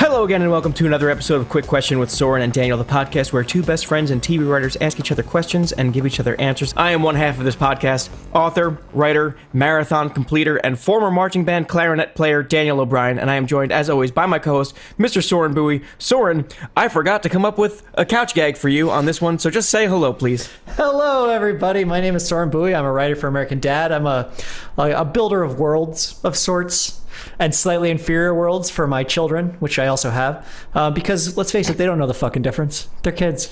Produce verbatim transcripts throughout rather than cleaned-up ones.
Hello again and welcome to another episode of Quick Question with Soren and Daniel, the podcast where two best friends and T V writers ask each other questions and give each other answers. I am one half of this podcast, author, writer, marathon completer, and former marching band clarinet player Daniel O'Brien, and I am joined as always by my co-host, Mister Soren Bowie. Soren, I forgot to come up with a couch gag for you on this one, so just say hello, please. Hello, everybody. My name is Soren Bowie. I'm a writer for American Dad. I'm a, a builder of worlds of sorts. And slightly inferior worlds for my children, which I also have. Uh, because, let's face it, they don't know the fucking difference. They're kids.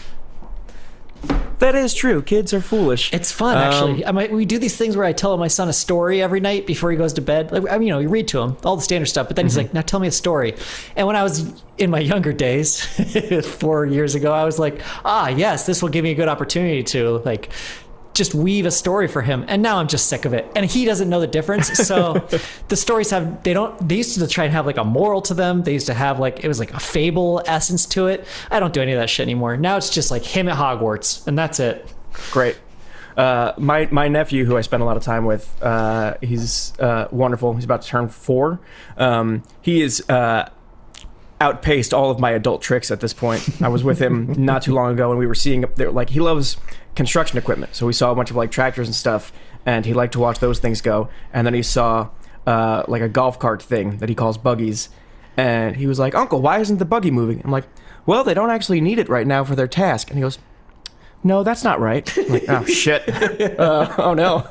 That is true. Kids are foolish. It's fun, actually. Um, I might, we do these things where I tell my son a story every night before he goes to bed. Like, I mean, you know, you read to him, all the standard stuff, but then mm-hmm. he's like, now tell me a story. And when I was in my younger days, four years ago, I was like, ah, yes, this will give me a good opportunity to, like, just weave a story for him. And now I'm just sick of it. And he doesn't know the difference. So the stories have, they don't, they used to try and have like a moral to them. They used to have like, it was like a fable essence to it. I don't do any of that shit anymore. Now it's just like him at Hogwarts and that's it. Great. Uh, my, my nephew, who I spend a lot of time with, uh, he's uh, wonderful. He's about to turn four. Um, he is uh, outpaced all of my adult tricks at this point. I was with him not too long ago and we were seeing up there, like he loves construction equipment, so we saw a bunch of like tractors and stuff, and he liked to watch those things go. And then he saw uh like a golf cart thing that he calls buggies, and he was like, "Uncle, why isn't the buggy moving?" I'm like, "Well, they don't actually need it right now for their task." And he goes, "No, that's not right." I'm like, "Oh shit." uh, oh no.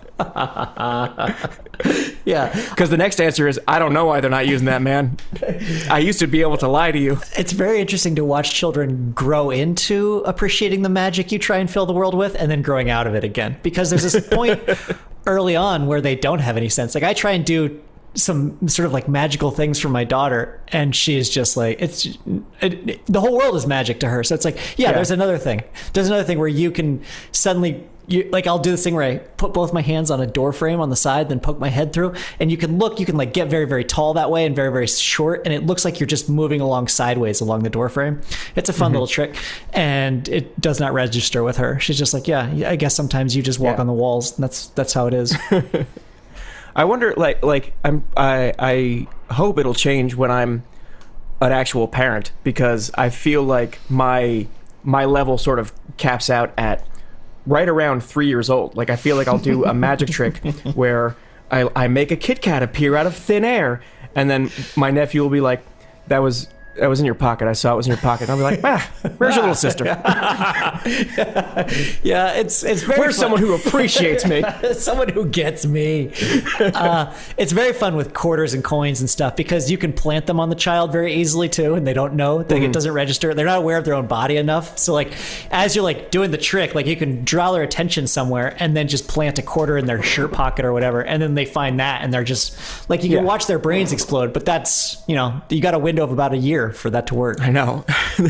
Yeah, because the next answer is, I don't know why they're not using that, man. I used to be able to lie to you. It's very interesting to watch children grow into appreciating the magic you try and fill the world with, and then growing out of it again, because there's this point early on where they don't have any sense. Like I try and do some sort of like magical things for my daughter, and she is just like, it's it, it, the whole world is magic to her. So it's like, yeah, yeah, there's another thing. There's another thing where you can suddenly, you, like I'll do this thing where I put both my hands on a door frame on the side, then poke my head through, and you can look, you can like get very, very tall that way and very, very short, and it looks like you're just moving along sideways along the door frame. It's a fun mm-hmm. little trick, and it does not register with her. She's just like, yeah, I guess sometimes you just walk yeah. on the walls. And that's that's how it is. I wonder, like, like I'm, I, I hope it'll change when I'm an actual parent, because I feel like my, my level sort of caps out at right around three years old. Like, I feel like I'll do a magic trick where I, I make a Kit Kat appear out of thin air, and then my nephew will be like, "That was." That was in your pocket. I saw it was in your pocket. And I'll be like, ah, where's your little sister? Yeah, it's it's very Where's fun. Someone who appreciates me? Someone who gets me. Uh, it's very fun with quarters and coins and stuff, because you can plant them on the child very easily too, and they don't know. Like, mm-hmm. It doesn't register. They're not aware of their own body enough. So like, as you're like doing the trick, like you can draw their attention somewhere and then just plant a quarter in their shirt pocket or whatever, and then they find that, and they're just like, you can yeah. watch their brains explode. But that's, you know, you got a window of about a year for that to work. I know.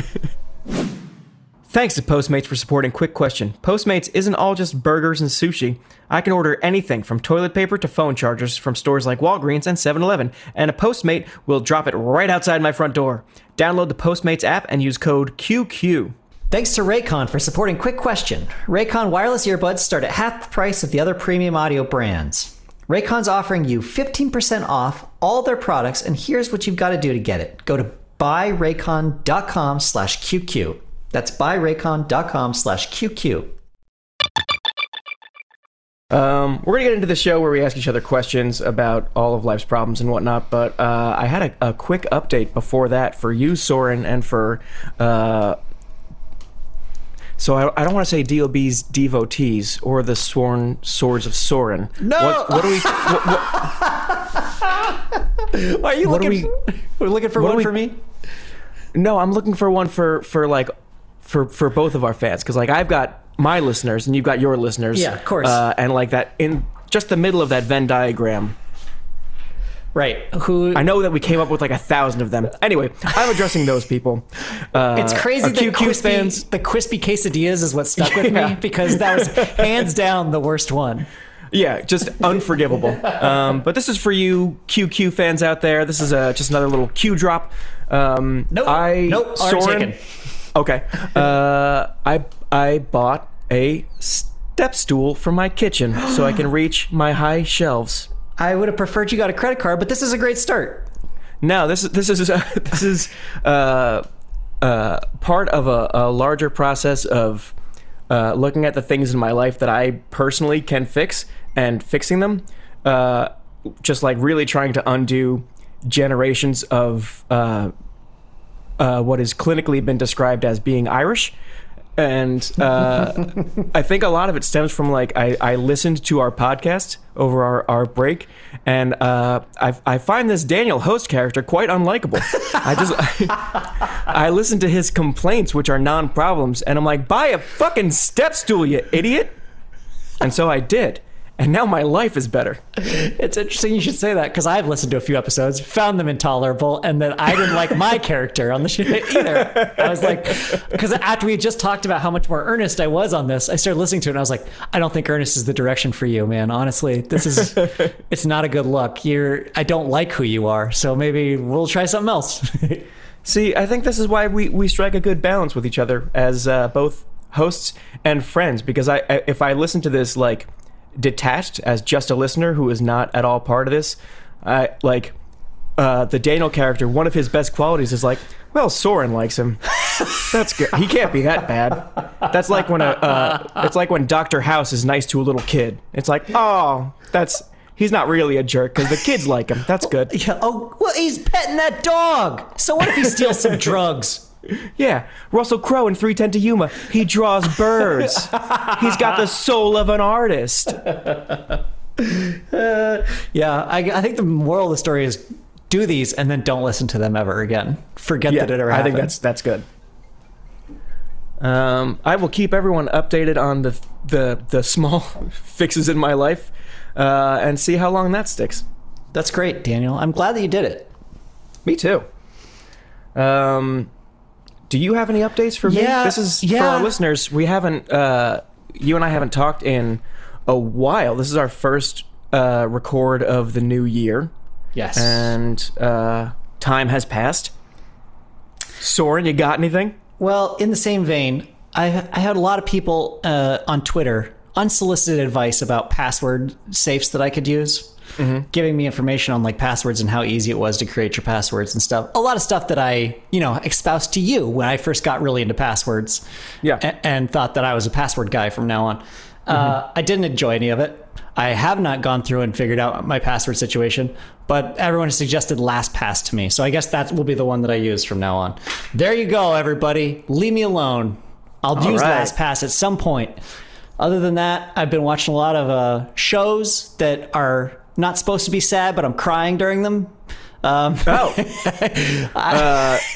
Thanks to Postmates for supporting Quick Question. Postmates isn't all just burgers and sushi. I can order anything from toilet paper to phone chargers from stores like Walgreens and seven eleven, and a Postmate will drop it right outside my front door. Download the Postmates app and use code Q Q. Thanks to Raycon for supporting Quick Question. Raycon wireless earbuds start at half the price of the other premium audio brands. Raycon's offering you fifteen percent off all their products, and here's what you've got to do to get it. Go to buyraycon.com slash QQ. That's buyraycon.com slash QQ. Um, we're going to get into the show where we ask each other questions about all of life's problems and whatnot, but uh, I had a, a quick update before that for you, Soren, and for... Uh, so I, I don't want to say D O B's devotees or the sworn swords of Soren. No! What, what do we... What, what, Why are you looking, we, for, we're looking for one we, for me? No, I'm looking for one for, for like, for, for both of our fans. Because, like, I've got my listeners and you've got your listeners. Yeah, of course. Uh, and, like, that, in just the middle of that Venn diagram. Right. Who? I know that we came up with like a thousand of them. Anyway, I'm addressing those people. Uh, it's crazy that Q Q crispy, fans. the crispy quesadillas is what stuck with yeah. me, because that was hands down the worst one. Yeah, just unforgivable. Um, but this is for you Q Q fans out there. This is uh, just another little Q drop. Um, nope. I, nope. Soren, okay. Uh, I I bought a step stool for my kitchen so I can reach my high shelves. I would have preferred you got a credit card, but this is a great start. No, this is this is uh, this is uh, uh, part of a, a larger process of uh, looking at the things in my life that I personally can fix and fixing them. Uh, just like really trying to undo generations of uh, uh, what has clinically been described as being Irish. And uh, I think a lot of it stems from like I, I listened to our podcast over our, our break, and uh, I, I find this Daniel host character quite unlikable. I just I, I listen to his complaints, which are non-problems, and I'm like, buy a fucking step stool, you idiot. And so I did. And now my life is better. It's interesting you should say that, because I've listened to a few episodes, found them intolerable, and then I didn't like my character on the show either. I was like, because after we just talked about how much more earnest I was on this, I started listening to it and I was like, I don't think earnest is the direction for you, man. Honestly, this is, it's not a good look. You're, I don't like who you are, so maybe we'll try something else. See, I think this is why we, we strike a good balance with each other as uh, both hosts and friends, because I, I if I listen to this like detached as just a listener who is not at all part of this, I like uh the Daniel character, one of his best qualities is like, well, Soren likes him. That's good. He can't be that bad. That's like when a uh it's like when Doctor House is nice to a little kid. It's like, oh, that's he's not really a jerk because the kids like him. That's good. Yeah, oh, well, he's petting that dog. So what if he steals some drugs? Yeah, Russell Crowe in three ten to Yuma. He draws birds. He's got the soul of an artist. Uh, yeah, I, I think the moral of the story is do these and then don't listen to them ever again. Forget Yeah, that it ever I happened. think that's that's good. Um, I will keep everyone updated on the the the small fixes in my life, uh, and see how long that sticks. That's great, Daniel. I'm glad that you did it. Me too. Um. Do you have any updates for me? Yeah, This is yeah. for our listeners. We haven't, uh, you and I haven't talked in a while. This is our first uh, record of the new year. Yes. And uh, time has passed. Soren, you got anything? Well, in the same vein, I, I had a lot of people uh, on Twitter, unsolicited advice about password safes that I could use. Mm-hmm. Giving me information on like passwords and how easy it was to create your passwords and stuff. A lot of stuff that I, you know, espoused to you when I first got really into passwords. Yeah. a- and thought that I was a password guy from now on. Mm-hmm. Uh, I didn't enjoy any of it. I have not gone through and figured out my password situation, but everyone has suggested LastPass to me. So I guess that will be the one that I use from now on. There you go, everybody. Leave me alone. I'll All use right. LastPass at some point. Other than that, I've been watching a lot of uh, shows that are not supposed to be sad, but I'm crying during them. Um, Oh. I, uh,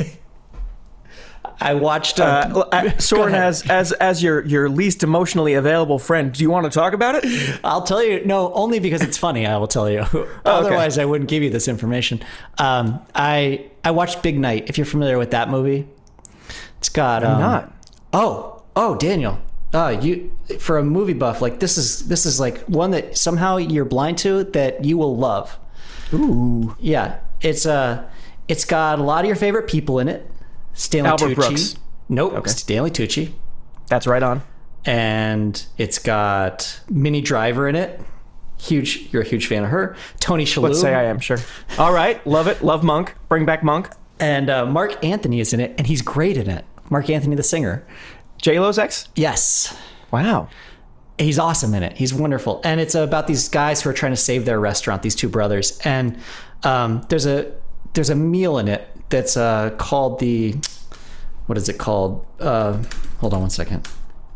I watched. Uh, Uh, uh, Soren, as as as your your least emotionally available friend, do you want to talk about it? I'll tell you. No, only because it's funny. I will tell you. Otherwise, I wouldn't give you this information. Um, I I watched Big Night. If you're familiar with that movie, it's got. Um, I'm not. Oh, oh, Daniel. Uh, you for a movie buff, like this is this is like one that somehow you're blind to that you will love. Ooh. Yeah, it's uh it's got a lot of your favorite people in it. Stanley Albert Tucci. Brooks. Nope, Okay. Stanley Tucci. That's right on. And it's got Minnie Driver in it. Huge, you're a huge fan of her. Tony Shalhoub. Let's say I am, sure. All right, love it. Love Monk. Bring back Monk. And uh, Mark Anthony is in it, and he's great in it. Mark Anthony, the singer. J-Lo's ex? Yes. Wow. He's awesome in it. He's wonderful. And it's about these guys who are trying to save their restaurant, these two brothers. And um, there's a there's a meal in it that's uh, called the, what is it called? Uh, hold on one second.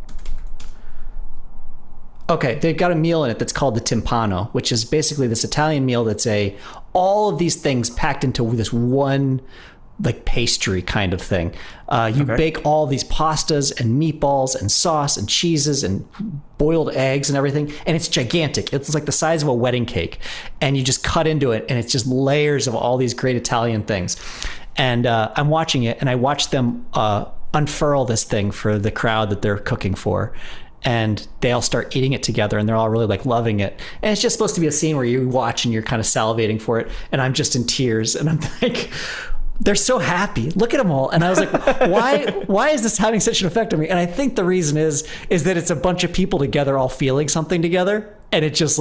Okay, they've got a meal in it that's called the timpano, which is basically this Italian meal that's a all of these things packed into this one like pastry kind of thing. Uh, you Okay. bake all these pastas and meatballs and sauce and cheeses and boiled eggs and everything, and it's gigantic. It's like the size of a wedding cake, and you just cut into it, and it's just layers of all these great Italian things. And uh, I'm watching it, and I watch them uh, unfurl this thing for the crowd that they're cooking for. And they all start eating it together, and they're all really like loving it. And it's just supposed to be a scene where you watch and you're kind of salivating for it. And I'm just in tears, and I'm like, they're so happy. Look at them all. And I was like, why why is this having such an effect on me? And I think the reason is is that it's a bunch of people together all feeling something together, and it just like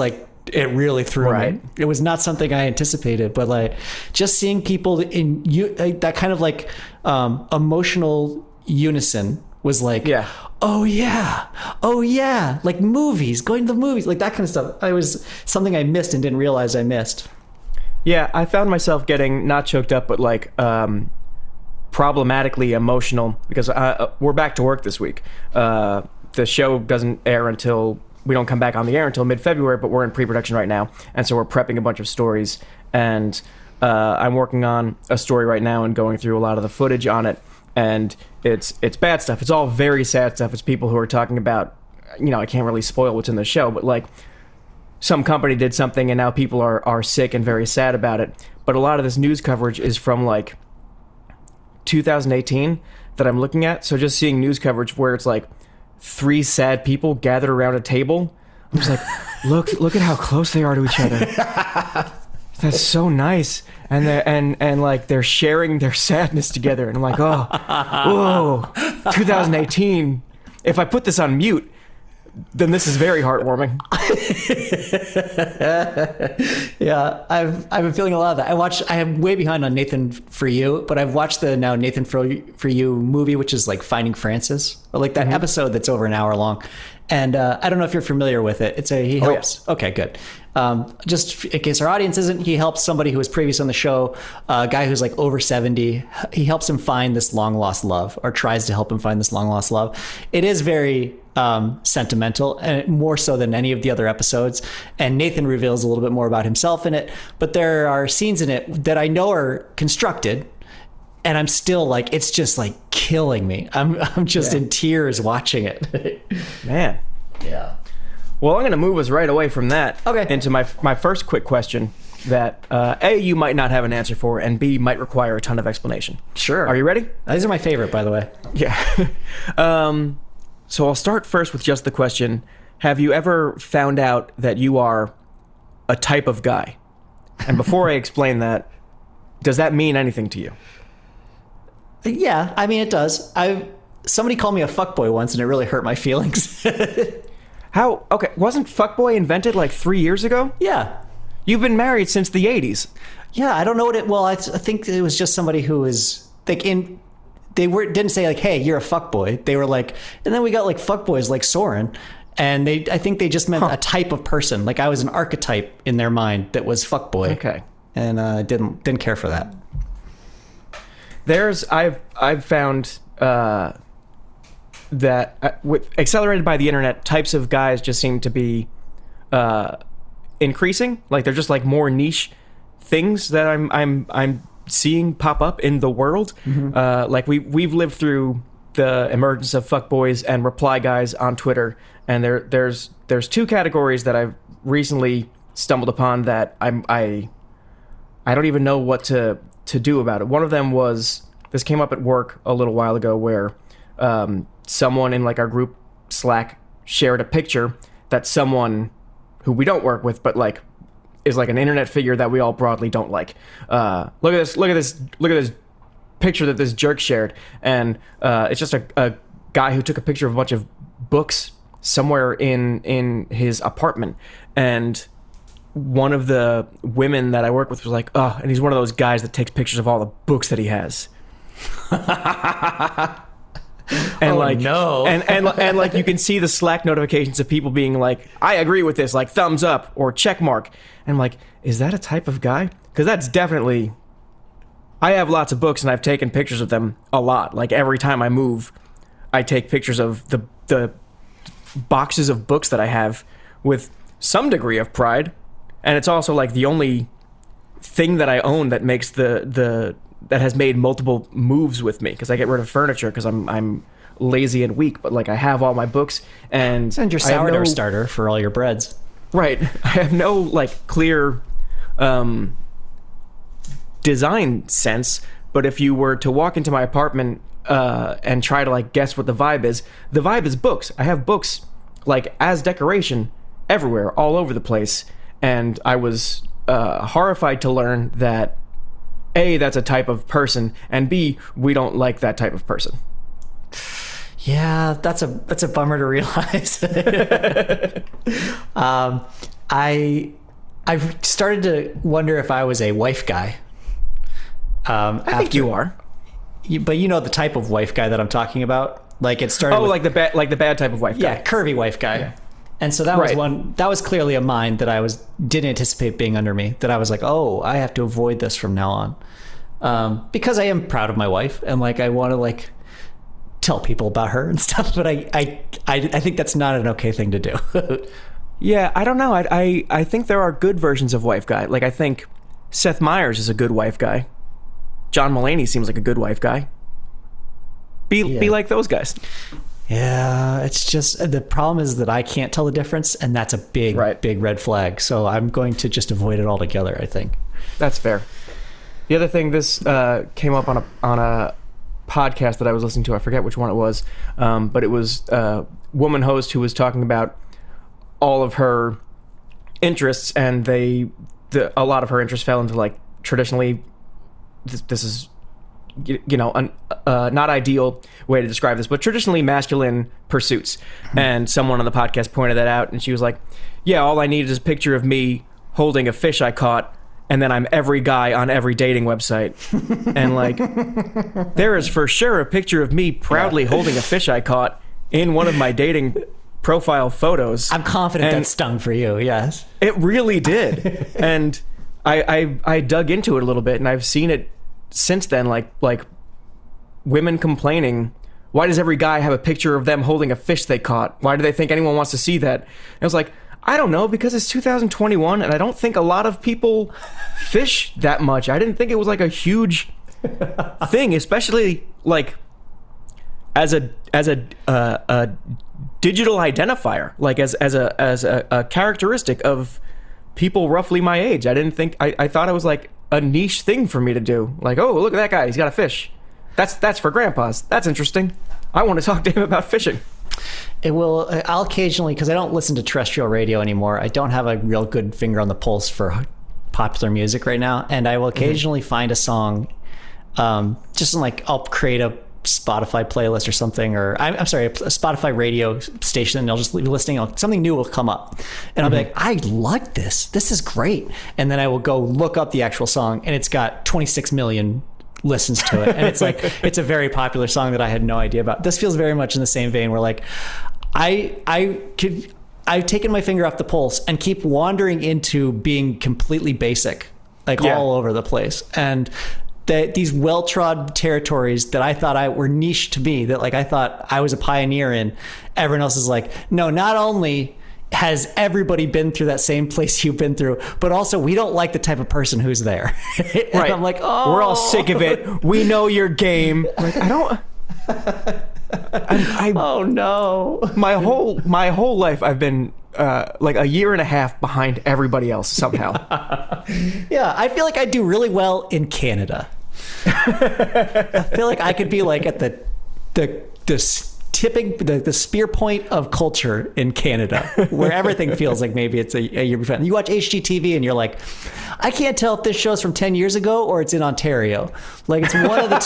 it really threw Right. me. It was not something I anticipated, but like just seeing people in you like, that kind of like um, emotional unison was like, Yeah. oh yeah, oh yeah, like movies, going to the movies, like that kind of stuff. I was something I missed and didn't realize I missed. Yeah, I found myself getting not choked up, but like um, problematically emotional because uh, we're back to work this week. Uh, the show doesn't air until we don't come back on the air until mid-February, but we're in pre-production right now, and so we're prepping a bunch of stories. And uh, I'm working on a story right now and going through a lot of the footage on it, and it's it's bad stuff. It's all very sad stuff. It's people who are talking about, you know, I can't really spoil what's in the show, but like some company did something and now people are are sick and very sad about it. But a lot of this news coverage is from like two thousand eighteen that I'm looking at. So just seeing news coverage where it's like three sad people gathered around a table, I'm just like, look, look at how close they are to each other. That's so nice. And they and and like they're sharing their sadness together. And I'm like, oh, whoa, two thousand eighteen. If I put this on mute, then this is very heartwarming. Yeah, I've I've been feeling a lot of that. I watched. I am way behind on Nathan For You, but I've watched the now Nathan For For You movie, which is like Finding Francis, or like that mm-hmm. episode that's over an hour long. And uh, I don't know if you're familiar with it. It's a he helps. Oh, yes. Okay, good. Um, just in case our audience isn't, he helps somebody who was previous on the show, uh, a guy who's like over seventy. He helps him find this long lost love, or tries to help him find this long lost love. It is very um, sentimental, and more so than any of the other episodes. And Nathan reveals a little bit more about himself in it. But there are scenes in it that I know are constructed, and I'm still like, it's just like killing me. I'm I'm just yeah. in tears watching it. Man. Yeah. Well, I'm going to move us right away from that okay. into my my first quick question that uh, A, you might not have an answer for, and B, might require a ton of explanation. Sure. Are you ready? These are my favorite, by the way. Yeah. um, so I'll start first with just the question, have you ever found out that you are a type of guy? And before I explain that, does that mean anything to you? Yeah, I mean, it does. I Somebody called me a fuckboy once, and it really hurt my feelings. How? Okay, wasn't fuckboy invented like three years ago? Yeah. You've been married since the eighties. Yeah, I don't know what it... Well, I, th- I think it was just somebody who was... Like in, they were didn't say like, hey, you're a fuckboy. They were like... And then we got like fuckboys like Soren. And they, I think they just meant huh. a type of person. Like I was an archetype in their mind that was fuckboy. Okay. And uh, didn't didn't care for that. There's... I've, I've found... Uh, that uh, with accelerated by the internet, types of guys just seem to be uh, increasing. Like they're just like more niche things that I'm I'm I'm seeing pop up in the world. Mm-hmm. Uh, like we we've lived through the emergence of fuckboys and reply guys on Twitter, and there there's there's two categories that I've recently stumbled upon that I'm I I don't even know what to to do about it. One of them was, this came up at work a little while ago, where um, someone in like our group Slack shared a picture that someone who we don't work with, but like is like an internet figure that we all broadly don't like. Uh, look at this! Look at this! Look at this picture that this jerk shared, and uh, it's just a, a guy who took a picture of a bunch of books somewhere in in his apartment, and one of the women that I work with was like, "Oh," and he's one of those guys that takes pictures of all the books that he has. And oh, like no. and, and and like you can see the Slack notifications of people being like, I agree with this, like thumbs up or check mark. And I'm like, is that a type of guy? Because that's definitely, I have lots of books and I've taken pictures of them a lot. Like every time I move, I take pictures of the the boxes of books that I have with some degree of pride. And it's also like the only thing that I own that makes the the that has made multiple moves with me, because I get rid of furniture because I'm I'm lazy and weak, but like I have all my books and and your I have sourdough no, starter for all your breads. Right. I have no like clear um, design sense, but if you were to walk into my apartment uh, and try to like guess what the vibe is, the vibe is books. I have books like as decoration everywhere, all over the place, and I was uh, horrified to learn that A, that's a type of person, and B, we don't like that type of person. Yeah, that's a that's a bummer to realize. um, I I've started to wonder if I was a wife guy. Um, I think you are. You, but you know the type of wife guy that I'm talking about. Like it started. Oh, with, like the bad, like the bad type of wife guy. Yeah, curvy wife guy. Yeah. And so that right. was one. That was clearly a mind that I was didn't anticipate being under me. That I was like, oh, I have to avoid this from now on, um, because I am proud of my wife and like I want to like tell people about her and stuff. But I, I, I, I think that's not an okay thing to do. Yeah, I don't know. I, I, I think there are good versions of wife guy. Like I think Seth Meyers is a good wife guy. John Mulaney seems like a good wife guy. Be yeah. be like those guys. Yeah, it's just the problem is that I can't tell the difference, and that's a big, right. big red flag. So I'm going to just avoid it altogether, I think. That's fair. The other thing, this uh, came up on a on a podcast that I was listening to. I forget which one it was, um, but it was a woman host who was talking about all of her interests, and they the a lot of her interests fell into like traditionally. This, this is, you know, an uh, not ideal way to describe this, but traditionally masculine pursuits. And someone on the podcast pointed that out, and she was like, yeah, all I needed is a picture of me holding a fish I caught, and then I'm every guy on every dating website. And like, there is for sure a picture of me proudly yeah. holding a fish I caught in one of my dating profile photos. I'm confident that stung for you, yes. It really did. And I, I I dug into it a little bit, and I've seen it since then, like like women complaining, why does every guy have a picture of them holding a fish they caught? Why do they think anyone wants to see that? And I was like, I don't know, because it's two thousand twenty-one, and I don't think a lot of people fish that much. I didn't think it was like a huge thing, especially like as a as a uh, a digital identifier, like as as a as a, a characteristic of people roughly my age. I didn't think I, I thought it was like a niche thing for me to do. Like, oh, look at that guy, he's got a fish. That's that's for grandpas. That's interesting. I want to talk to him about fishing. It will. I'll occasionally, because I don't listen to terrestrial radio anymore. I don't have a real good finger on the pulse for popular music right now, and I will occasionally mm-hmm. find a song. Um, just in like I'll create a Spotify playlist or something, or I'm, I'm sorry, a Spotify radio station, and I'll just be listening. I'll, something new will come up, and I'll mm-hmm. be like, I like this. This is great. And then I will go look up the actual song, and it's got twenty-six million listens to it, and it's like it's a very popular song that I had no idea about. This feels very much in the same vein where like I I could I've taken my finger off the pulse and keep wandering into being completely basic, like yeah. all over the place, and that these well-trod territories that I thought I were niche to me, that like I thought I was a pioneer in, everyone else is like, no, not only has everybody been through that same place you've been through, but also we don't like the type of person who's there. And right. I'm like, oh, we're all sick of it. We know your game. Like, I don't. I, I, oh no. My whole my whole life I've been uh, like a year and a half behind everybody else somehow. Yeah, I feel like I do really well in Canada. I feel like I could be like at the the the tipping the, the spear point of culture in Canada, where everything feels like maybe it's a, a year before. You watch H G T V and you're like, I can't tell if this show's from ten years ago or it's in Ontario. Like it's one of the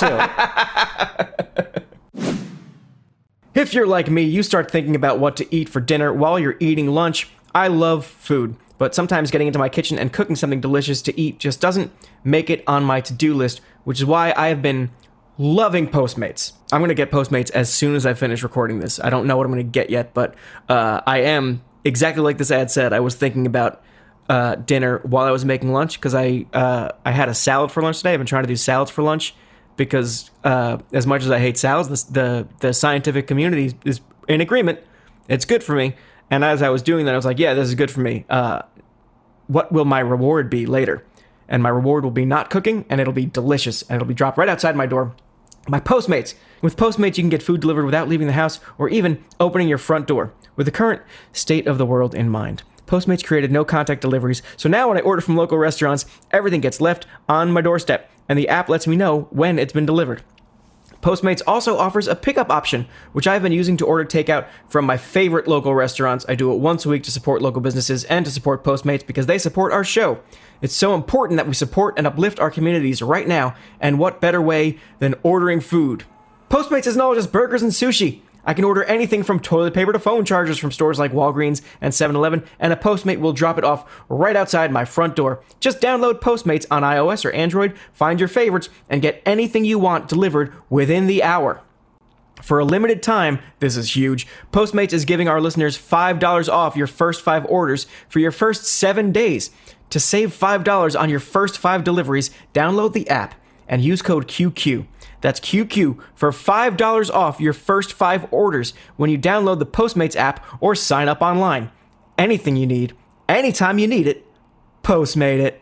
two. If you're like me, you start thinking about what to eat for dinner while you're eating lunch. I love food, but sometimes getting into my kitchen and cooking something delicious to eat just doesn't make it on my to-do list, which is why I have been loving Postmates. I'm going to get Postmates as soon as I finish recording this. I don't know what I'm going to get yet, but uh, I am, exactly like this ad said, I was thinking about uh, dinner while I was making lunch, because I, uh, I had a salad for lunch today. I've been trying to do salads for lunch, because uh, as much as I hate salads, the, the, the scientific community is in agreement. It's good for me. And as I was doing that, I was like, yeah, this is good for me. Uh, what will my reward be later? And my reward will be not cooking, and it'll be delicious, and it'll be dropped right outside my door by Postmates. With Postmates, you can get food delivered without leaving the house or even opening your front door. With the current state of the world in mind, Postmates created no-contact deliveries, so now when I order from local restaurants, everything gets left on my doorstep, and the app lets me know when it's been delivered. Postmates also offers a pickup option, which I've been using to order takeout from my favorite local restaurants. I do it once a week to support local businesses and to support Postmates because they support our show. It's so important that we support and uplift our communities right now, and what better way than ordering food? Postmates isn't all just burgers and sushi. I can order anything from toilet paper to phone chargers from stores like Walgreens and seven eleven, and a Postmate will drop it off right outside my front door. Just download Postmates on iOS or Android, find your favorites, and get anything you want delivered within the hour. For a limited time, this is huge, Postmates is giving our listeners five dollars off your first five orders for your first seven days. To save five dollars on your first five deliveries, download the app and use code Q Q. That's Q Q for five dollars off your first five orders when you download the Postmates app or sign up online. Anything you need, anytime you need it, Postmate it.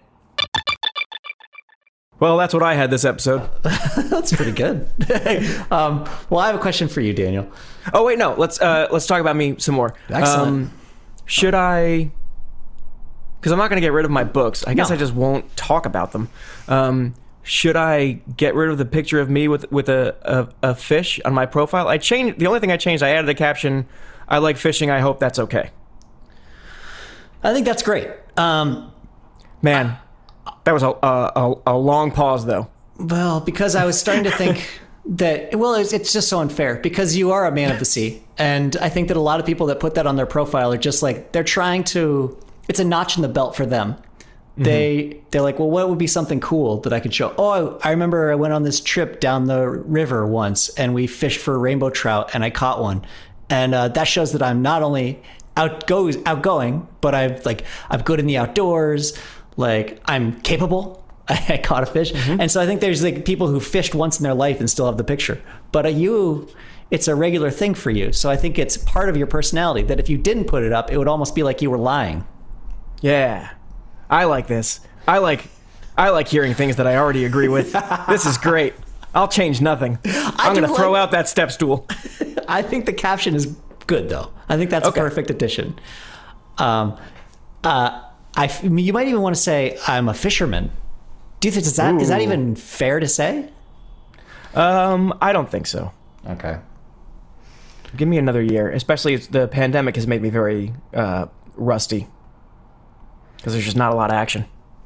Well, that's what I had this episode. That's pretty good. um, well, I have a question for you, Daniel. Oh wait, no. Let's uh, let's talk about me some more. Excellent. Um, should I? Because I'm not going to get rid of my books. I guess No. I just won't talk about them. Um, should I get rid of the picture of me with with a, a, a fish on my profile? I changed. The only thing I changed, I added a caption. I like fishing. I hope that's okay. I think that's great. Um, Man, that was a, a a long pause though. well, because I was starting to think that, well, it's, it's just so unfair because you are a man of the sea. And I think that a lot of people that put that on their profile are just like, they're trying to, it's a notch in the belt for them. They, they're like, well, what would be something cool that I could show? Oh, I remember I went on this trip down the river once and we fished for rainbow trout and I caught one. And uh, that shows that I'm not only outgoes, outgoing, but I've like, I'm good in the outdoors. Like I'm capable. I caught a fish. Mm-hmm. And so I think there's like people who fished once in their life and still have the picture. But uh, you, it's a regular thing for you. So I think it's part of your personality that if you didn't put it up, it would almost be like you were lying. Yeah. I like this. I like I like hearing things that I already agree with. This is great. I'll change nothing. I'm going to throw like- out that step stool. I think the caption is good, though. I think that's Okay. a perfect addition. Um, uh, I, you might even want to say, I'm a fisherman. Do you think, is that, is that Ooh. even fair to say? Um, I don't think so. Okay. Give me another year, especially if the pandemic has made me very uh, rusty. Because there's just not a lot of action.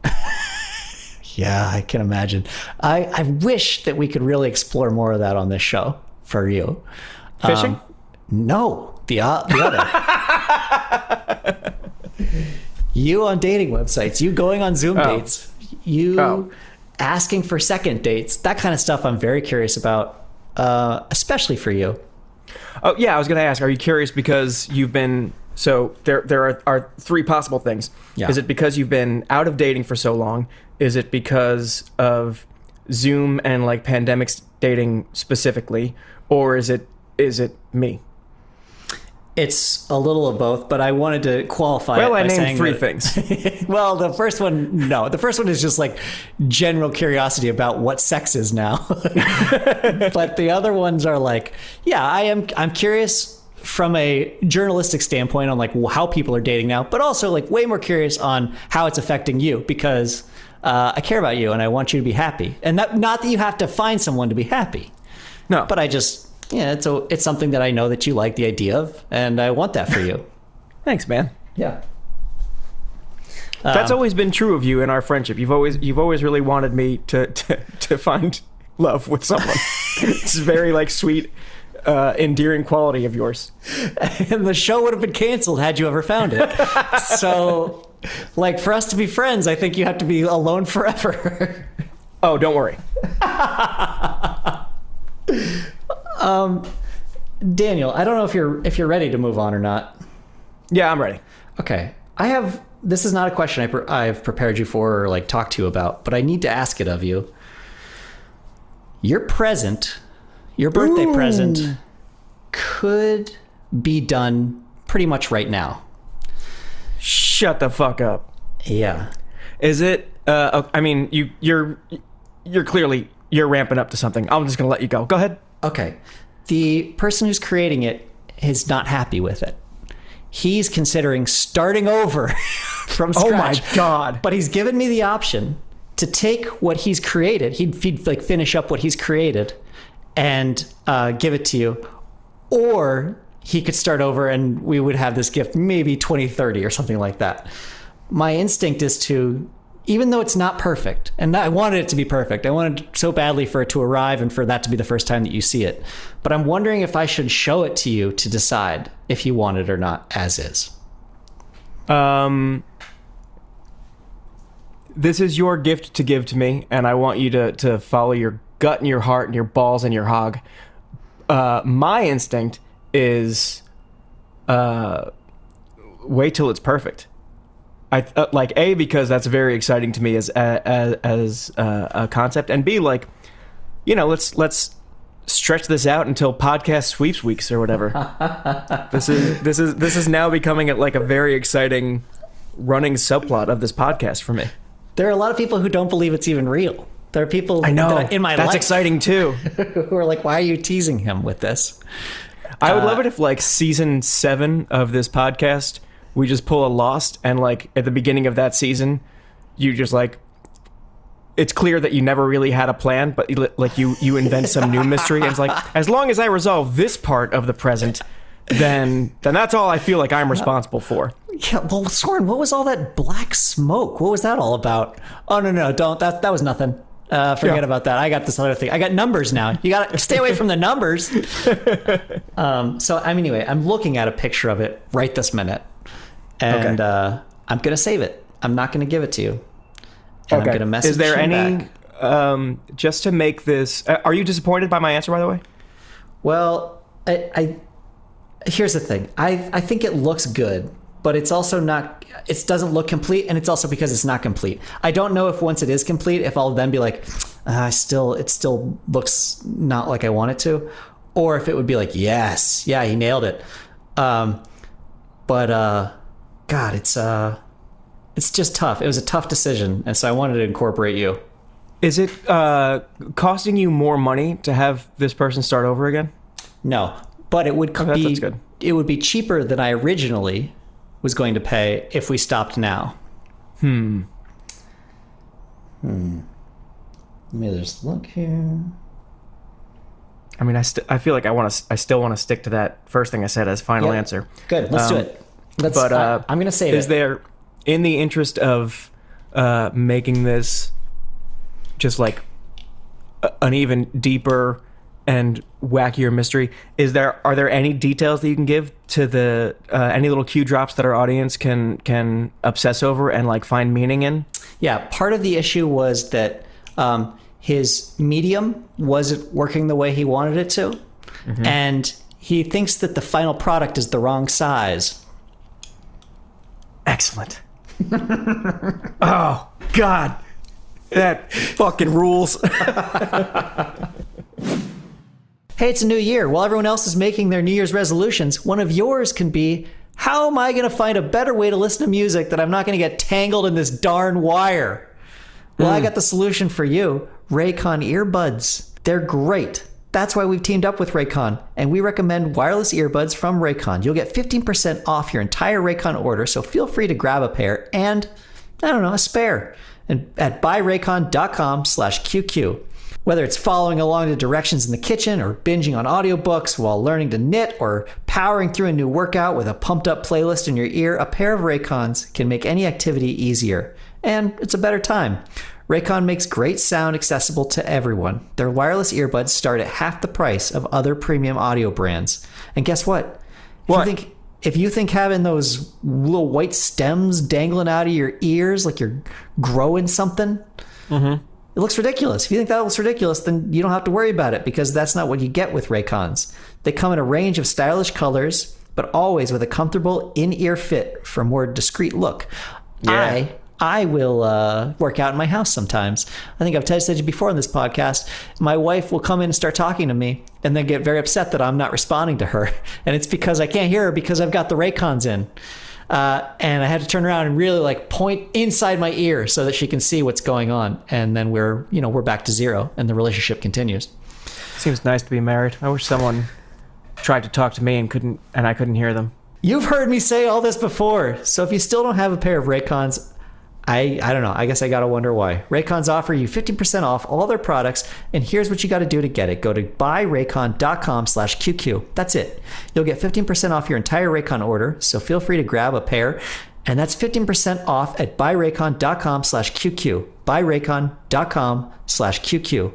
Yeah, I can imagine. I, I wish that we could really explore more of that on this show for you. Fishing? Um, no, the, uh, the other. You on dating websites, you going on Zoom Oh. dates, you Oh. asking for second dates, that kind of stuff I'm very curious about, uh, especially for you. Oh, yeah, I was going to ask, are you curious because you've been... So there there are, are three possible things. Yeah. Is it because you've been out of dating for so long? Is it because of Zoom and like pandemics dating specifically? Or is it is it me? It's a little of both, but I wanted to qualify Well, it I by named saying three that- things. Well, the first one, no. The first one is just like general curiosity about what sex is now. But the other ones are like, yeah, I am. I'm curious from a journalistic standpoint on like how people are dating now, but also like way more curious on how it's affecting you because uh, I care about you and I want you to be happy. And that, not that you have to find someone to be happy, No. but I just, yeah, it's a, it's something that I know that you like the idea of, and I want that for you. Thanks, man. Yeah. That's Um, always been true of you in our friendship. You've always you've always really wanted me to to, to find love with someone. It's a very like sweet, uh, endearing quality of yours. and the show would have been canceled had you ever found it. So, like, for us to be friends, I think you have to be alone forever. Oh, don't worry. Daniel, I don't know if you're if you're ready to move on or not. Yeah, I'm ready. Okay, I have. This is not a question I pre- I've prepared you for or like talked to you about, but I need to ask it of you. Your present, your birthday Ooh. present, could be done pretty much right now. Shut the fuck up. Yeah. Is it? Uh, I mean, you you're you're clearly you're ramping up to something. I'm just gonna let you go. Go ahead. Okay. The person who's creating it is not happy with it. He's considering starting over from scratch. Oh my God. But he's given me the option to take what he's created. He'd, he'd like finish up what he's created and uh, give it to you. Or he could start over and we would have this gift maybe twenty thirty or something like that. My instinct is to even though it's not perfect, and I wanted it to be perfect, I wanted so badly for it to arrive and for that to be the first time that you see it. But I'm wondering if I should show it to you to decide if you want it or not as is. Um, this is your gift to give to me, and I want you to, to follow your gut and your heart and your balls and your hog. Uh, my instinct is uh, wait till it's perfect. I uh, like A, because that's very exciting to me as as, as uh, a concept, and B, like, you know, let's let's stretch this out until podcast sweeps weeks or whatever. this is this is this is now becoming like a very exciting running subplot of this podcast for me. There are a lot of people who don't believe it's even real. There are people I know that in my that's life exciting too who are like, "Why are you teasing him with this?" I would Uh, love it if, like, season seven of this podcast, we just pull a Lost, and, like, at the beginning of that season, you just, like, it's clear that you never really had a plan, but, you, like, you, you invent some new mystery, and it's like, as long as I resolve this part of the present, then then that's all I feel like I'm responsible for. Yeah, well, Soren, what was all that black smoke? What was that all about? Oh, no, no, don't. That, that was nothing. Uh, forget Yeah. about that. I got this other thing. I got numbers now. You got to stay away from the numbers. um, so, I mean, anyway, I'm looking at a picture of it right this minute. And Okay. uh, I'm going to save it. I'm not going to give it to you. And I'm going to message Is there him any, back. um, just to make this, uh, are you disappointed by my answer, by the way? Well, I, I here's the thing. I, I think it looks good, but it's also not, it doesn't look complete, and it's also because it's not complete. I don't know if once it is complete, if I'll then be like, ah, I still, it still looks not like I want it to, or if it would be like, yes, yeah, he nailed it. Um, but, uh, God, it's, uh, it's just tough. It was a tough decision, and so I wanted to incorporate you. Is it uh, costing you more money to have this person start over again? No, but it would Okay, be, that's good. it would be cheaper than I originally was going to pay if we stopped now. Hmm. Hmm. Let me just look here. I mean, I st- I feel like I want to. I still want to stick to that first thing I said as final Yeah. answer. Good. Let's do Um, it. Let's. But uh, I, I'm going to save is it. there, in the interest of uh, making this just like a- an even deeper and wackier mystery, is there are there any details that you can give to the uh, any little cue drops that our audience can can obsess over and like find meaning in? Yeah. Part of the issue was that um, his medium wasn't working the way he wanted it to, Mm-hmm. and he thinks that the final product is the wrong size. Excellent. Oh God, that fucking rules. Hey, it's a new year. While everyone else is making their New Year's resolutions, one of yours can be, how am I going to find a better way to listen to music that I'm not going to get tangled in this darn wire? Well, I got the solution for you. Raycon earbuds. They're great. That's why we've teamed up with Raycon, and we recommend wireless earbuds from Raycon. You'll get fifteen percent off your entire Raycon order, so feel free to grab a pair and, I don't know, a spare. And at buyraycon.com slash QQ. Whether it's following along the directions in the kitchen or binging on audiobooks while learning to knit or powering through a new workout with a pumped up playlist in your ear, a pair of Raycons can make any activity easier. And it's a better time. Raycon makes great sound accessible to everyone. Their wireless earbuds start at half the price of other premium audio brands. And guess what? If What? you think if you think having those little white stems dangling out of your ears like you're growing something, Mm-hmm. it looks ridiculous. If you think that looks ridiculous, then you don't have to worry about it because that's not what you get with Raycons. They come in a range of stylish colors, but always with a comfortable in-ear fit for a more discreet look. Yeah. I I will uh, work out in my house sometimes. I think I've said it before on this podcast. My wife will come in and start talking to me and then get very upset that I'm not responding to her. And it's because I can't hear her because I've got the Raycons in. Uh, and I had to turn around and really like point inside my ear so that she can see what's going on. And then we're, you know, we're back to zero and the relationship continues. Seems nice to be married. I wish someone tried to talk to me and couldn't, and I couldn't hear them. You've heard me say all this before. So if you still don't have a pair of Raycons, I, I don't know. I guess I got to wonder why. Raycons offer you fifteen percent off all their products, and here's what you got to do to get it. Go to buyraycon.com slash QQ. That's it. You'll get fifteen percent off your entire Raycon order, so feel free to grab a pair And that's fifteen percent off at buyraycon.com slash QQ. buyraycon.com slash QQ.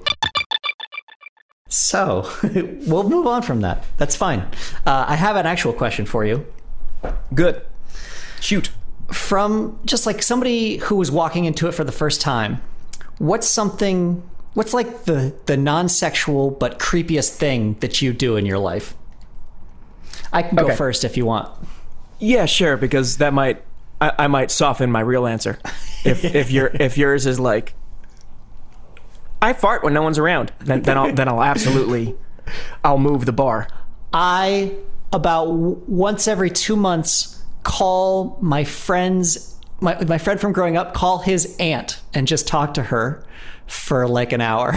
So we'll move on from that. That's fine. Uh, I have an actual question for you. Good. Shoot. From just like somebody who was walking into it for the first time, what's something, what's like the, the non-sexual but creepiest thing that you do in your life? I can go Okay. first if you want. Yeah, sure, because that might I, I might soften my real answer. If if your if yours is like I fart when no one's around, then then I'll then I'll absolutely I'll move the bar. I about w- once every two months call my friends, my my friend from growing up, call his aunt and just talk to her for like an hour.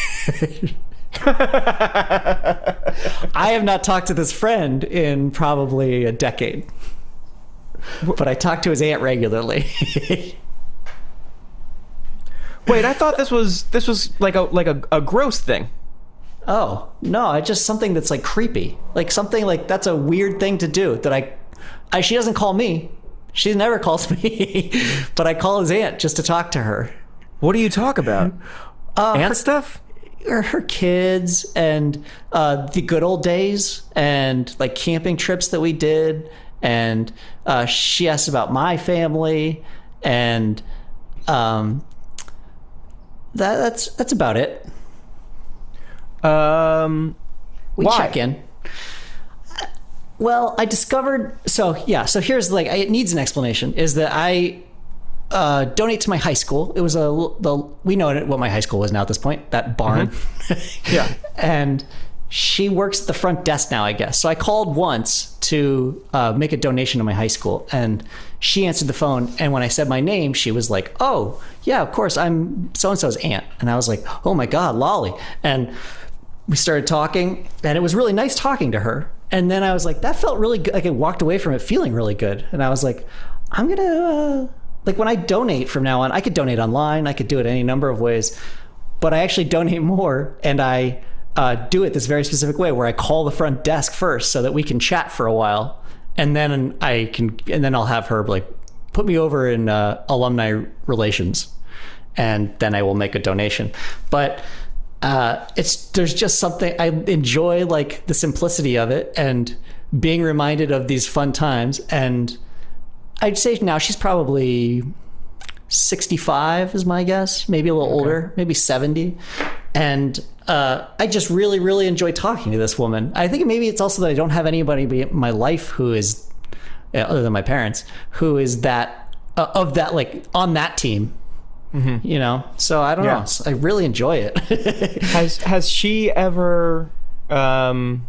I have not talked to this friend in probably a decade, but I talk to his aunt regularly. Wait, I thought this was this was like a like a, a gross thing. Oh, no, it's just something that's like creepy. Like something like that's a weird thing to do that I, I she doesn't call me. She never calls me, but I call his aunt just to talk to her. What do you talk about? Uh, Aunt her, stuff? Or her kids and uh, the good old days and like camping trips that we did. And uh, she asked about my family and um, that, that's that's about it. Um, We why? check in. Well, I discovered. So yeah. So here's like it needs an explanation. Is that I uh, donate to my high school. It was a the we know what my high school was now at this point. That barn. Mm-hmm. Yeah. And she works at the front desk now, I guess. So I called once to uh, make a donation to my high school, and she answered the phone. And when I said my name, she was like, "Oh, yeah, of course, I'm so and so's aunt." And I was like, "Oh my God, Lolly!" And we started talking, and it was really nice talking to her. And then I was like, that felt really good. Like I walked away from it feeling really good. And I was like, I'm going to, uh, like when I donate from now on, I could donate online. I could do it any number of ways, but I actually donate more. And I uh, do it this very specific way where I call the front desk first so that we can chat for a while. And then I can, and then I'll have her like put me over in uh, alumni relations. And then I will make a donation. But Uh, it's there's just something I enjoy, like the simplicity of it and being reminded of these fun times. And I'd say now she's probably sixty-five is my guess, maybe a little okay. older, maybe seventy. And uh, I just really, really enjoy talking to this woman. I think maybe it's also that I don't have anybody in my life who is, other than my parents, who is that, uh, of that, like on that team. Mm-hmm. You know, so I don't yeah. know. I really enjoy it. has has she ever, um,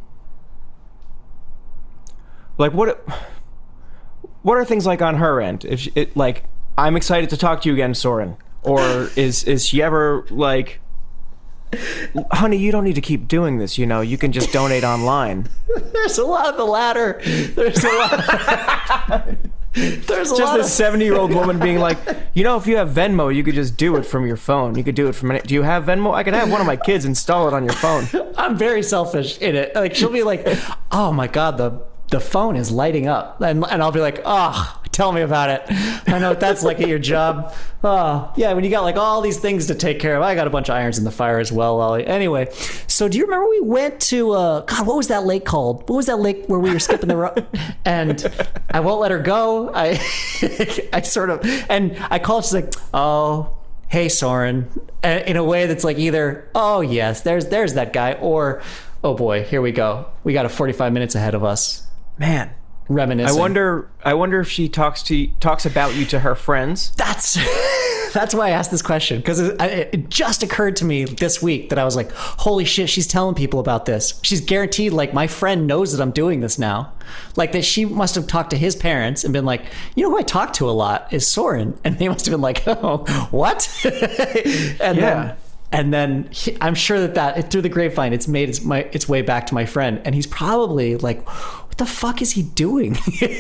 like what? What are things like on her end? If she, it, like, I'm excited to talk to you again, Soren, or is is she ever like, honey, you don't need to keep doing this. You know, you can just donate online. There's a lot of the latter. There's a lot. There's a just lot this seventy-year-old woman being like, you know, if you have Venmo, you could just do it from your phone. You could do it from. Any, do you have Venmo? I could have one of my kids install it on your phone. I'm very selfish in it. Like she'll be like, oh my God, the the phone is lighting up, and and I'll be like, oh, tell me about it. I know what that's like at your job. Oh yeah, when you got like all these things to take care of. I got a bunch of irons in the fire as well, Ollie. Anyway, so do you remember we went to uh, God? What was that lake called? What was that lake where we were skipping the road? And I won't let her go. I I sort of and I called. She's like, oh, hey Soren, in a way that's like either, oh yes, there's there's that guy, or oh boy, here we go. We got a forty-five minutes ahead of us. Man. Reminiscing. I wonder. I wonder if she talks to talks about you to her friends. That's that's why I asked this question, because it, it just occurred to me this week that I was like, "Holy shit, she's telling people about this. She's guaranteed. Like my friend knows that I'm doing this now. Like that she must have talked to his parents and been like, you know who I talk to a lot is Soren, and they must have been like, oh, what? and yeah. Then, And then he, I'm sure that that through the grapevine, it's made its, my, its way back to my friend, and he's probably like, "What the fuck is he doing?"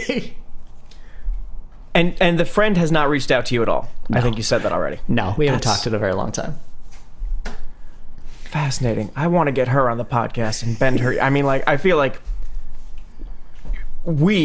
and and the friend has not reached out to you at all. No. I think you said that already. No, we haven't That's talked in a very long time. Fascinating. I want to get her on the podcast and bend her. I mean, like, I feel like we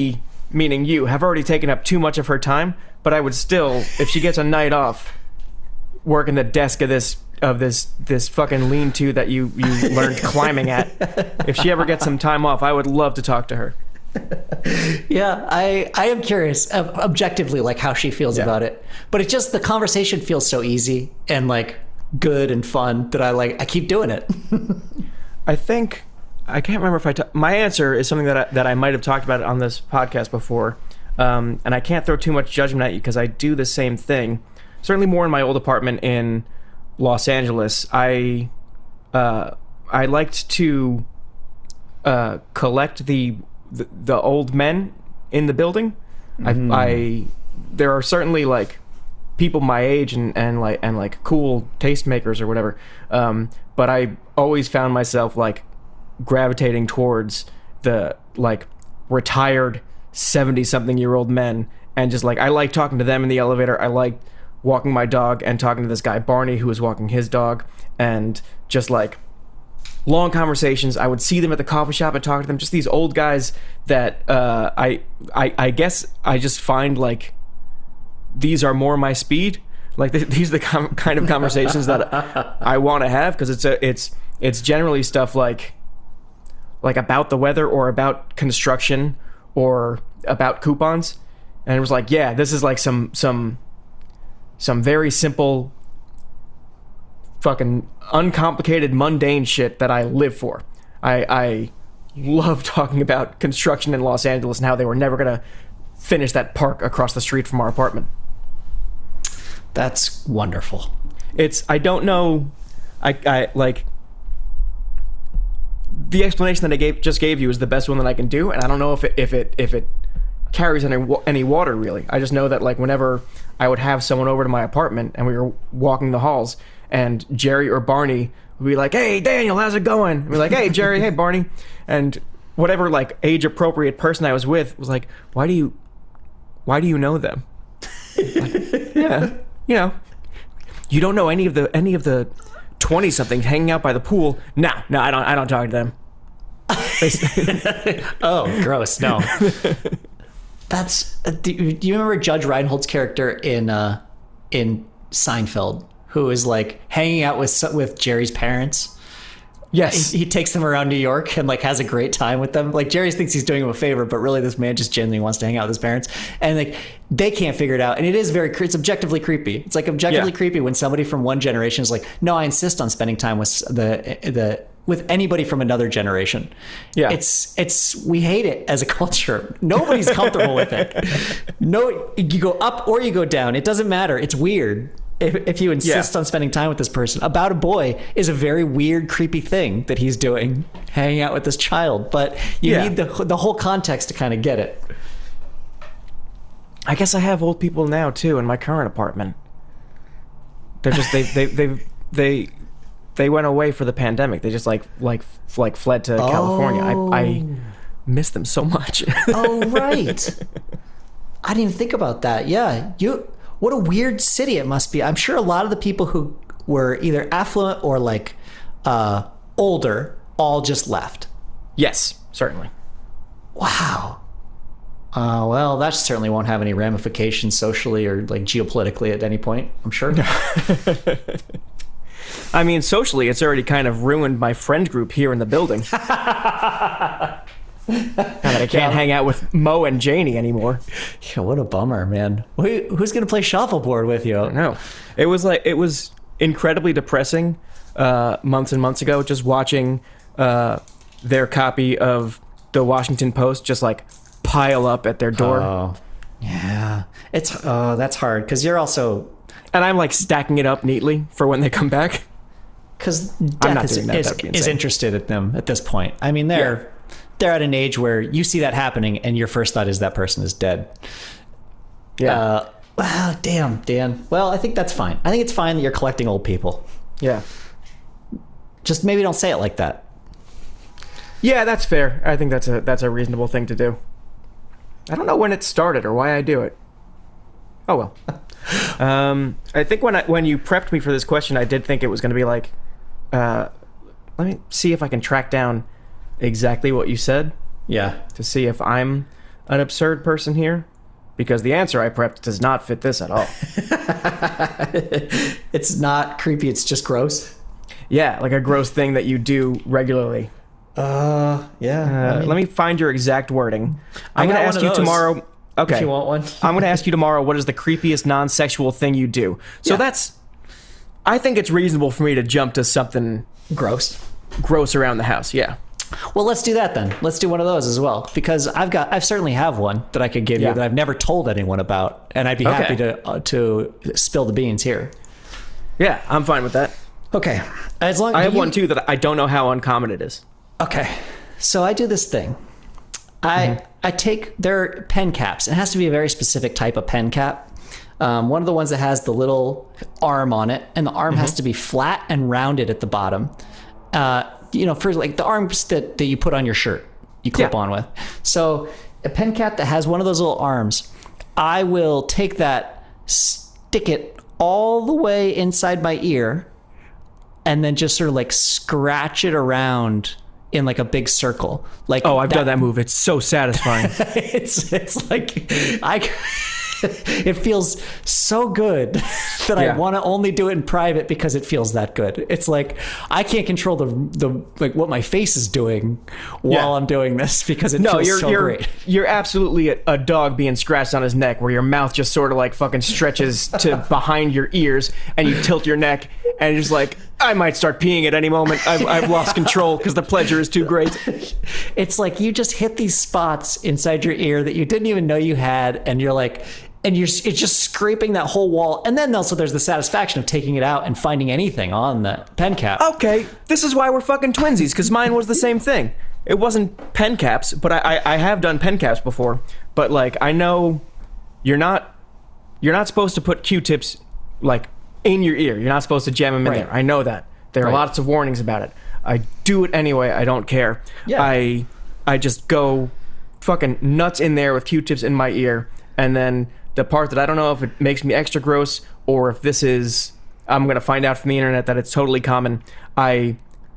meaning you, have already taken up too much of her time, but I would still, if she gets a night off, working the desk of this of this this fucking lean-to that you you learned climbing at. If she ever gets some time off, I would love to talk to her. Yeah, I I am curious uh, objectively, like how she feels Yeah. about it. But it just the conversation feels so easy and like good and fun that I like I keep doing it. I think I can't remember if I ta- my answer is something that I, that I might have talked about on this podcast before, um, and I can't throw too much judgment at you because I do the same thing. Certainly more in my old apartment in Los Angeles. I uh, I liked to uh, collect the, the the old men in the building. Mm. I, I there are certainly like people my age and, and like and like cool tastemakers or whatever. Um, but I always found myself like gravitating towards the like retired seventy something year old men, and just like I like talking to them in the elevator. I like walking my dog and talking to this guy Barney who was walking his dog, and just like long conversations. I would see them at the coffee shop and talk to them. Just these old guys that uh, I, I I guess I just find like these are more my speed. Like th- these are the com- kind of conversations that I want to have, because it's a it's it's generally stuff like like about the weather or about construction or about coupons. And it was like, yeah, this is like some some some very simple fucking uncomplicated mundane shit that I live for. I I love talking about construction in Los Angeles and how they were never gonna finish that park across the street from our apartment. That's wonderful. It's I don't know I I like the explanation that I gave just gave you is the best one that I can do, and I don't know if it if it if it carries any any water really. I just know that like whenever I would have someone over to my apartment and we were walking the halls, and Jerry or Barney would be like, "Hey Daniel, how's it going?" And we're like, "Hey Jerry, hey Barney," and whatever like age appropriate person I was with was like, "Why do you why do you know them?" Like, yeah, you know, you don't know any of the any of the twenty somethings hanging out by the pool. No, no, I don't I don't talk to them. Oh, gross. No. That's uh, do, do you remember Judge Reinhold's character in uh in Seinfeld, who is like hanging out with with Jerry's parents? Yes. He, he takes them around New York and like has a great time with them. Like Jerry thinks he's doing him a favor, but really this man just genuinely wants to hang out with his parents. And like they can't figure it out. And it is very, it's objectively creepy. It's like objectively Yeah. creepy when somebody from one generation is like, no, I insist on spending time with the, the, with anybody from another generation. Yeah. It's, it's, we hate it as a culture. Nobody's comfortable with it. No, you go up or you go down. It doesn't matter. It's weird. If, if you insist Yeah. on spending time with this person. About a Boy is a very weird, creepy thing that he's doing, hanging out with this child. But you Yeah. need the the whole context to kind of get it. I guess I have old people now too in my current apartment. They're just they they they they they went away for the pandemic. They just like like like fled to California. I I miss them so much. Oh, right. I didn't even think about that. Yeah, you. What a weird city it must be. I'm sure a lot of the people who were either affluent or like uh, older all just left. Yes, certainly. Wow. Uh, well, that certainly won't have any ramifications socially or like geopolitically at any point, I'm sure. I mean, socially, it's already kind of ruined my friend group here in the building. Now that I can't hang out with Mo and Janie anymore. Yeah, what a bummer, man. Who, who's going to play shuffleboard with you? No, it was like it was incredibly depressing uh, months and months ago. Just watching uh, their copy of the Washington Post just like pile up at their door, Oh, yeah. It's oh, that's hard because you're also and I'm like stacking it up neatly for when they come back. because I'm death not is, doing that. is, That'd be is insane. interested in them at this point. I mean, they're Yeah. they're at an age where you see that happening, and your first thought is that person is dead. Yeah, Uh, wow, damn, Dan. Well, I think that's fine. I think it's fine that you're collecting old people. yeah, Just maybe don't say it like that. yeah. That's fair. I think that's a that's a reasonable thing to do. I don't know when it started or why I do it. Oh well. um, I think when I, when you prepped me for this question, I did think it was going to be like, uh, let me see if I can track down exactly what you said Yeah. to see if I'm an absurd person here? Because the answer I prepped does not fit this at all. It's not creepy, it's just gross. Yeah, like a gross thing that you do regularly. Uh, yeah. Uh, I mean, let me find your exact wording. I I'm going got to one ask of you those, tomorrow. Okay. if you want one. I'm going to ask you tomorrow what is the creepiest non-sexual thing you do. So Yeah. that's... I think it's reasonable for me to jump to something Gross. gross around the house. Yeah. Well, let's do that then. Let's do one of those as well, because I've got, I certainly have one that I could give Yeah. you that I've never told anyone about, and I'd be Okay. happy to uh, to spill the beans here. Yeah, I'm fine with that. Okay, as long I have you- one too that I don't know how uncommon it is. Okay, so I do this thing. I Mm-hmm. I take their pen caps. It has to be a very specific type of pen cap. Um, one of the ones that has the little arm on it, and the arm has to be flat and rounded at the bottom. Uh, you know, for like the arms that, that you put on your shirt, you clip Yeah. on with. So a pen cap that has one of those little arms, I will take that, stick it all the way inside my ear, and then just sort of like scratch it around in like a big circle. Like Oh, I've done that move. It's so satisfying. it's it's like I it feels so good that Yeah. I want to only do it in private because it feels that good. It's like I can't control the the like what my face is doing while Yeah. I'm doing this because it No, feels you're so you're great. you're absolutely a, a dog being scratched on his neck, where your mouth just sort of like fucking stretches to behind your ears, and you tilt your neck, and you're just like, I might start peeing at any moment. I've, I've lost control because the pleasure is too great. It's like you just hit these spots inside your ear that you didn't even know you had, and you're like, and you're it's just scraping that whole wall. And then also there's the satisfaction of taking it out and finding anything on the pen cap. Okay, this is why we're fucking twinsies, because mine was the same thing. It wasn't pen caps, but I, I I have done pen caps before. But like I know you're not you're not supposed to put Q-tips like in your ear. You're not supposed to jam them in Right. there. I know that. There are Right. lots of warnings about it. I do it anyway. I don't care. Yeah. I I just go fucking nuts in there with Q-tips in my ear, and then the part that I don't know if it makes me extra gross or if this is I'm gonna find out from the internet that it's totally common. I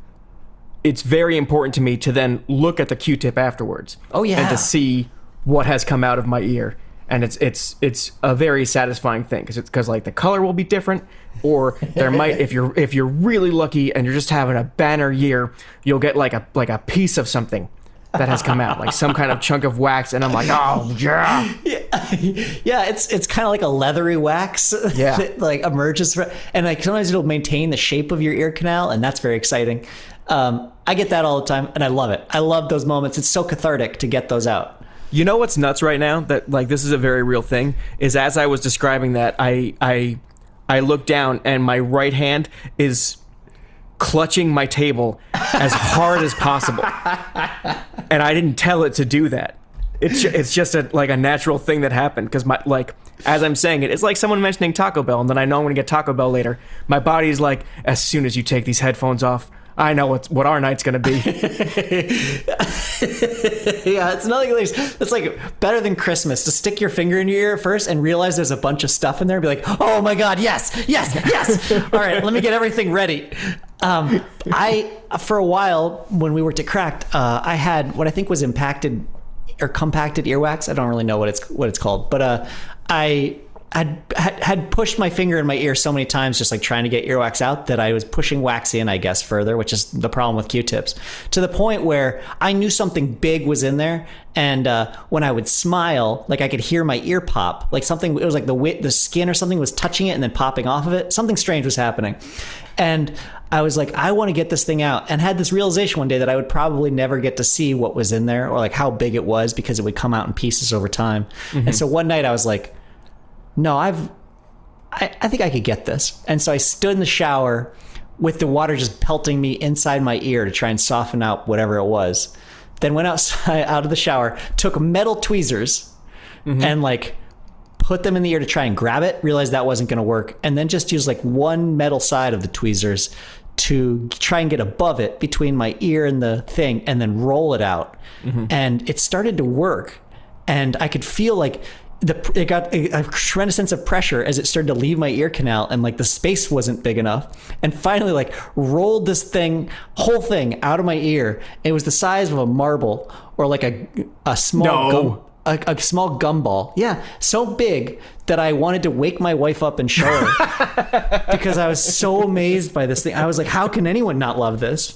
it's very important to me to then look at the Q-tip afterwards. Oh, yeah. And to see what has come out of my ear. And it's it's it's a very satisfying thing because it's because like the color will be different, or there might if you're if you're really lucky and you're just having a banner year, you'll get like a like a piece of something that has come out, like some kind of chunk of wax, and I'm like, oh yeah. Yeah, it's it's kind of like a leathery wax Yeah. that like emerges from, and like sometimes it'll maintain the shape of your ear canal, and that's very exciting. Um, I get that all the time, and I love it. I love those moments. It's so cathartic to get those out. You know what's nuts right now? That like this is a very real thing. Is as I was describing that, I I I look down and my right hand is clutching my table as hard as possible, and I didn't tell it to do that. It's ju- it's just a like a natural thing that happened because my like as I'm saying it, it's like someone mentioning Taco Bell, and then I know I'm gonna get Taco Bell later. My body's like, as soon as you take these headphones off, I know what's what our night's gonna be. Yeah, it's nothing like it's like better than Christmas to stick your finger in your ear first and realize there's a bunch of stuff in there and be like, oh my god, yes, yes, yes. All right, let me get everything ready. Um, I for a while when we worked at Cracked, uh, I had what I think was impacted or compacted earwax. I don't really know what it's what it's called, but uh, I. Had, had had pushed my finger in my ear so many times just like trying to get earwax out that I was pushing wax in, I guess, further, which is the problem with Q-tips, to the point where I knew something big was in there, and uh, when I would smile, like I could hear my ear pop, like something, it was like the wit, the skin or something was touching it and then popping off of it. Something strange was happening. And I was like, I want to get this thing out, and had this realization one day that I would probably never get to see what was in there or like how big it was because it would come out in pieces over time. Mm-hmm. And so one night I was like, no, I've, I, I think I could get this. And so I stood in the shower with the water just pelting me inside my ear to try and soften out whatever it was. Then went outside, out of the shower, took metal tweezers mm-hmm. and like put them in the ear to try and grab it, realized that wasn't going to work. And then just used like one metal side of the tweezers to try and get above it between my ear and the thing and then roll it out. Mm-hmm. And it started to work. And I could feel like, The, it got a, a tremendous sense of pressure as it started to leave my ear canal, and like the space wasn't big enough, and finally like rolled this thing, whole thing out of my ear. It was the size of a marble or like a a small No. gum. A, a small gumball. Yeah, so big that I wanted to wake my wife up and show her because I was so amazed by this thing. I was like, how can anyone not love this?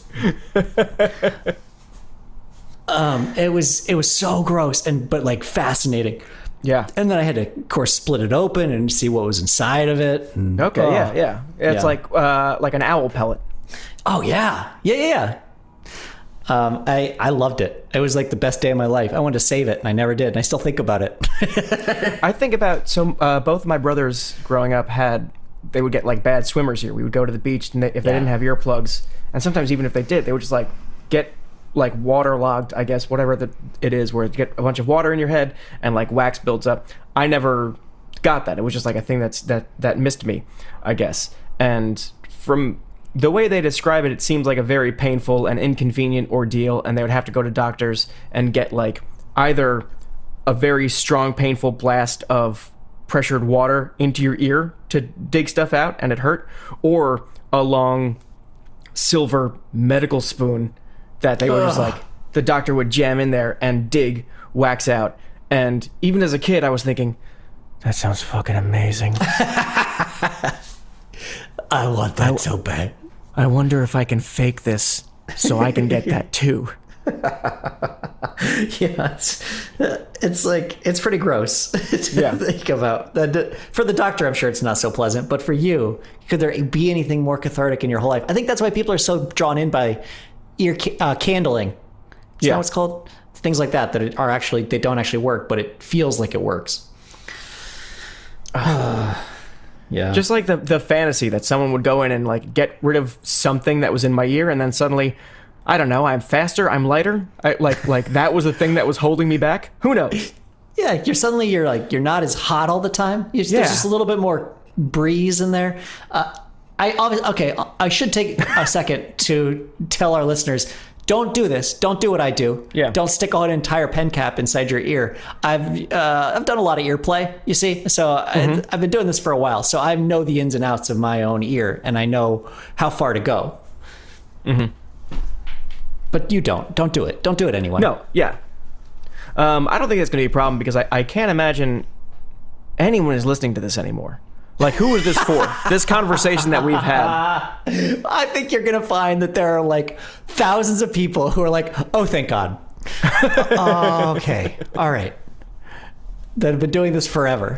um, it was it was so gross and but like fascinating. Yeah. And then I had to, of course, split it open and see what was inside of it. And, Okay, oh. yeah, yeah. It's Yeah. like uh, like an owl pellet. Oh, yeah. Yeah, yeah, yeah. Um, I, I loved it. It was like the best day of my life. I wanted to save it, and I never did. And I still think about it. I think about so uh, both of my brothers growing up had they would get like bad swimmers here. We would go to the beach and they, if they Yeah. didn't have earplugs, and sometimes even if they did, they would just like get like waterlogged, I guess, whatever the, it is, where you get a bunch of water in your head and like wax builds up. I never got that. It was just like a thing that's that that missed me, I guess. And from the way they describe it, it seems like a very painful and inconvenient ordeal, and they would have to go to doctors and get like either a very strong, painful blast of pressured water into your ear to dig stuff out, and it hurt, or a long silver medical spoon that they were just Ugh. like, the doctor would jam in there and dig wax out. And even as a kid, I was thinking, that sounds fucking amazing. I want that so bad. I wonder if I can fake this so I can get that too. Yeah, it's, it's like, it's pretty gross to Yeah. think about. That- For the doctor, I'm sure it's not so pleasant, but for you, could there be anything more cathartic in your whole life? I think that's why people are so drawn in by ear ca- uh, candling. Is Yeah. that what it's called? Things like that, that are actually, they don't actually work, but it feels like it works. Yeah. Just like the the fantasy that someone would go in and like get rid of something that was in my ear, and then suddenly, I don't know, I'm faster, I'm lighter. I, like like that was the thing that was holding me back. Who knows? Yeah, you're suddenly you're like you're not as hot all the time. You're, Yeah. There's just a little bit more breeze in there. Uh, I obviously okay. I should take a second to tell our listeners: don't do this. Don't do what I do. Yeah. Don't stick an entire pen cap inside your ear. I've uh, I've done a lot of ear play. You see, so I, I've been doing this for a while, so I know the ins and outs of my own ear, and I know how far to go. Mm-hmm. But you don't. Don't do it. Don't do it anyway. No, yeah. Um, I don't think that's going to be a problem because I, I can't imagine anyone is listening to this anymore. Like, who is this for? This conversation that we've had. I think you're going to find that there are like thousands of people who are like, oh, thank God. Oh, okay. All right. That have been doing this forever.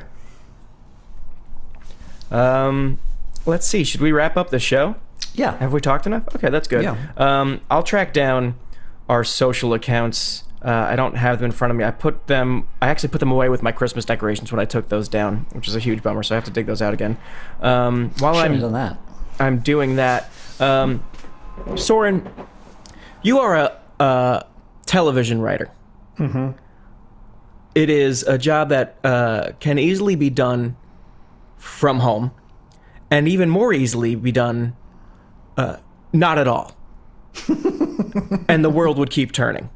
Um, let's see. Should we wrap up the show? Yeah. Have we talked enough? Okay, that's good. Yeah. Um, I'll track down our social accounts. Uh, I don't have them in front of me. I put them. I actually put them away with my Christmas decorations when I took those down, which is a huge bummer. So I have to dig those out again. Um, while Should I'm have done that. I'm doing that, um, Soren, you are a, a television writer. Mm-hmm. It is a job that uh, can easily be done from home, and even more easily be done uh, not at all. And the world would keep turning.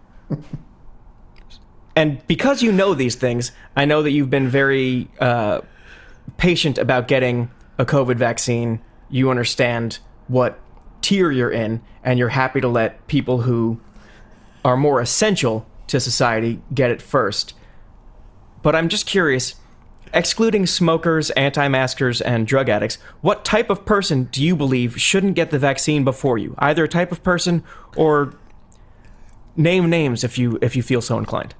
And because you know these things, I know that you've been very uh, patient about getting a COVID vaccine. You understand what tier you're in, and you're happy to let people who are more essential to society get it first. But I'm just curious, excluding smokers, anti-maskers, and drug addicts, what type of person do you believe shouldn't get the vaccine before you? Either a type of person, or name names if you if you feel so inclined.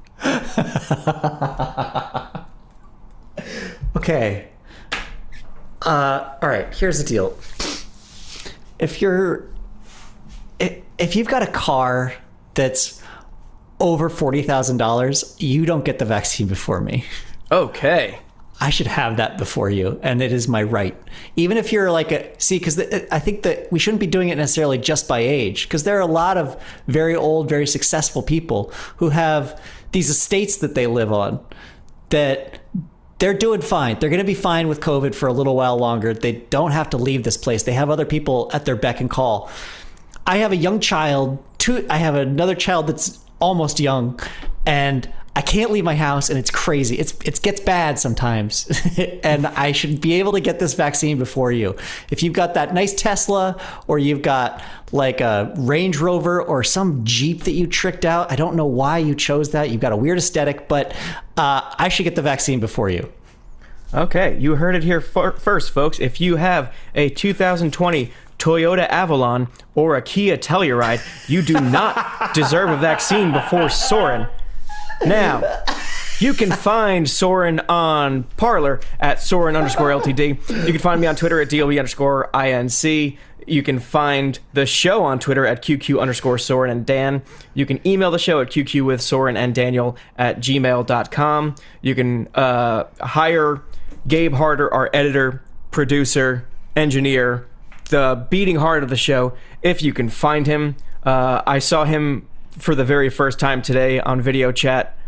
Okay. Uh, all right. Here's the deal. If you're, if, if you've got a car that's over forty thousand dollars, you don't get the vaccine before me. Okay. I should have that before you, and it is my right. Even if you're like a see, because I think that we shouldn't be doing it necessarily just by age, because there are a lot of very old, very successful people who have these estates that they live on that they're doing fine. They're going to be fine with COVID for a little while longer. They don't have to leave this place. They have other people at their beck and call. I have a young child. Two. I have another child that's almost young, and I can't leave my house and it's crazy. It's it gets bad sometimes, and I should be able to get this vaccine before you. If you've got that nice Tesla, or you've got like a Range Rover or some Jeep that you tricked out, I don't know why you chose that. You've got a weird aesthetic, but uh, I should get the vaccine before you. Okay, you heard it here f- first, folks. If you have a two thousand twenty Toyota Avalon or a Kia Telluride, you do not deserve a vaccine before Soren. Now, you can find Soren on Parler at Soren underscore L T D. You can find me on Twitter at D L B underscore I N C. You can find the show on Twitter at Q Q underscore Soren and Dan. You can email the show at Q Q with Soren and Daniel at gmail dot com. You can uh, hire Gabe Harder, our editor, producer, engineer, the beating heart of the show, if you can find him. Uh, I saw him for the very first time today on video chat.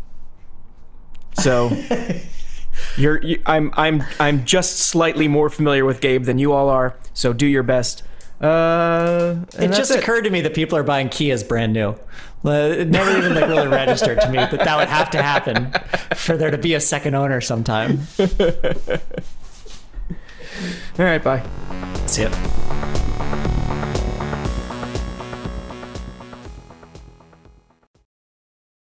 So you're, you, I'm, I'm, I'm just slightly more familiar with Gabe than you all are. So do your best. Uh, it just it. occurred to me that people are buying Kias brand new. It never even like really registered to me that that would have to happen for there to be a second owner sometime. All right, bye. See ya.